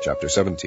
Chapter 17.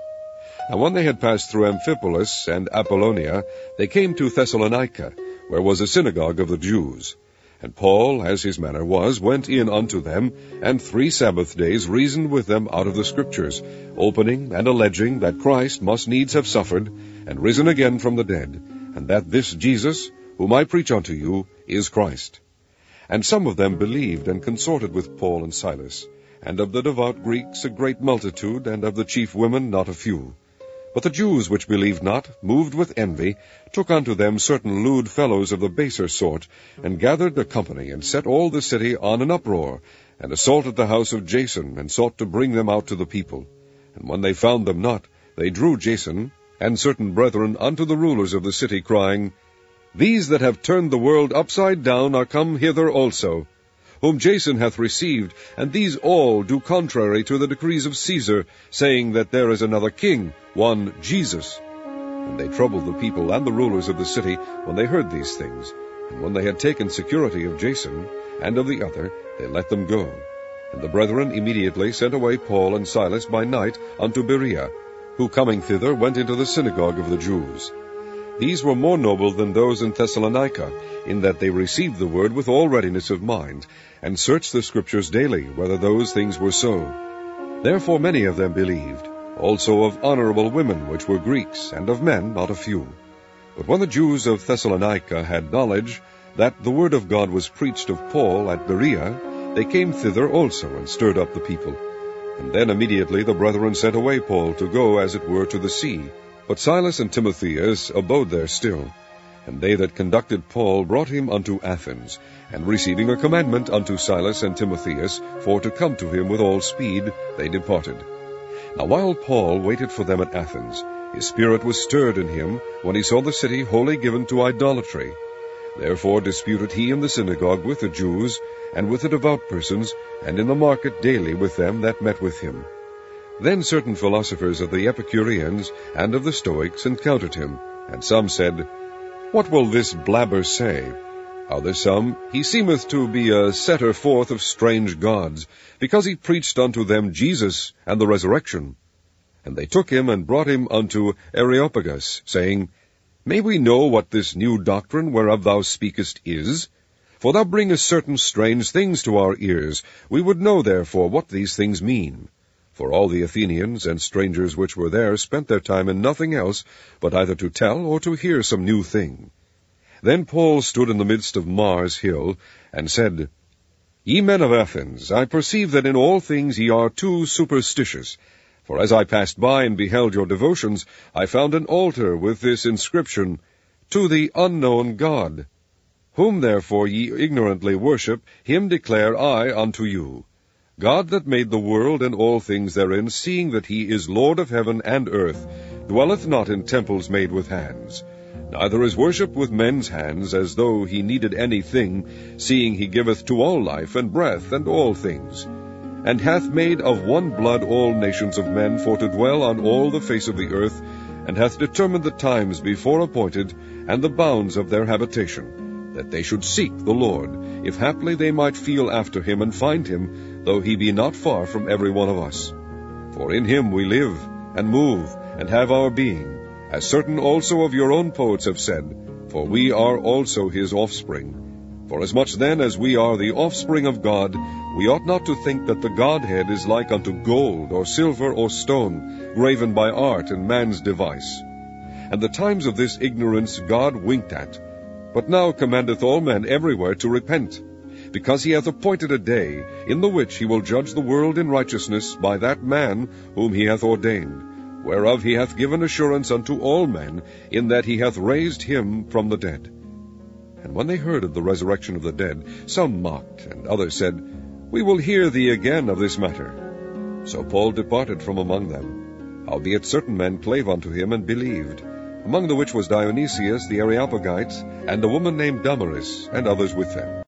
Now when they had passed through Amphipolis and Apollonia, they came to Thessalonica, where was a synagogue of the Jews. And Paul, as his manner was, went in unto them, and 3 Sabbath days reasoned with them out of the Scriptures, opening and alleging that Christ must needs have suffered, and risen again from the dead, and that this Jesus, whom I preach unto you, is Christ. And some of them believed and consorted with Paul and Silas, and of the devout Greeks a great multitude, and of the chief women not a few. But the Jews which believed not, moved with envy, took unto them certain lewd fellows of the baser sort, and gathered a company, and set all the city on an uproar, and assaulted the house of Jason, and sought to bring them out to the people. And when they found them not, they drew Jason and certain brethren unto the rulers of the city, crying, These that have turned the world upside down are come hither also, whom Jason hath received, and these all do contrary to the decrees of Caesar, saying that there is another king, one Jesus. And they troubled the people and the rulers of the city when they heard these things. And when they had taken security of Jason and of the other, they let them go. And the brethren immediately sent away Paul and Silas by night unto Berea, who coming thither went into the synagogue of the Jews. These were more noble than those in Thessalonica, in that they received the word with all readiness of mind, and searched the Scriptures daily, whether those things were so. Therefore many of them believed, also of honorable women which were Greeks, and of men not a few. But when the Jews of Thessalonica had knowledge that the word of God was preached of Paul at Berea, they came thither also, and stirred up the people. And then immediately the brethren sent away Paul to go as it were to the sea. But Silas and Timotheus abode there still. And they that conducted Paul brought him unto Athens, and receiving a commandment unto Silas and Timotheus for to come to him with all speed, they departed. Now while Paul waited for them at Athens, his spirit was stirred in him when he saw the city wholly given to idolatry. Therefore disputed he in the synagogue with the Jews, and with the devout persons, and in the market daily with them that met with him. Then certain philosophers of the Epicureans and of the Stoics encountered him, and some said, What will this blabber say? Others some, He seemeth to be a setter forth of strange gods, because he preached unto them Jesus and the resurrection. And they took him and brought him unto Areopagus, saying, May we know what this new doctrine whereof thou speakest is? For thou bringest certain strange things to our ears. We would know therefore what these things mean. For all the Athenians and strangers which were there spent their time in nothing else, but either to tell or to hear some new thing. Then Paul stood in the midst of Mars Hill, and said, Ye men of Athens, I perceive that in all things ye are too superstitious. For as I passed by and beheld your devotions, I found an altar with this inscription, To the unknown God. Whom therefore ye ignorantly worship, him declare I unto you. God that made the world and all things therein, seeing that he is Lord of heaven and earth, dwelleth not in temples made with hands, neither is worship with men's hands, as though he needed any thing, seeing he giveth to all life and breath and all things, and hath made of one blood all nations of men for to dwell on all the face of the earth, and hath determined the times before appointed, and the bounds of their habitation, that they should seek the Lord, if haply they might feel after him and find him, though he be not far from every one of us. For in him we live, and move, and have our being, as certain also of your own poets have said, for we are also his offspring. Forasmuch then as we are the offspring of God, we ought not to think that the Godhead is like unto gold, or silver, or stone, graven by art and man's device. And the times of this ignorance God winked at, but now commandeth all men everywhere to repent, because he hath appointed a day, in the which he will judge the world in righteousness by that man whom he hath ordained, whereof he hath given assurance unto all men, in that he hath raised him from the dead. And when they heard of the resurrection of the dead, some mocked, and others said, We will hear thee again of this matter. So Paul departed from among them. Howbeit certain men clave unto him and believed, among the which was Dionysius the Areopagite, and a woman named Damaris, and others with them.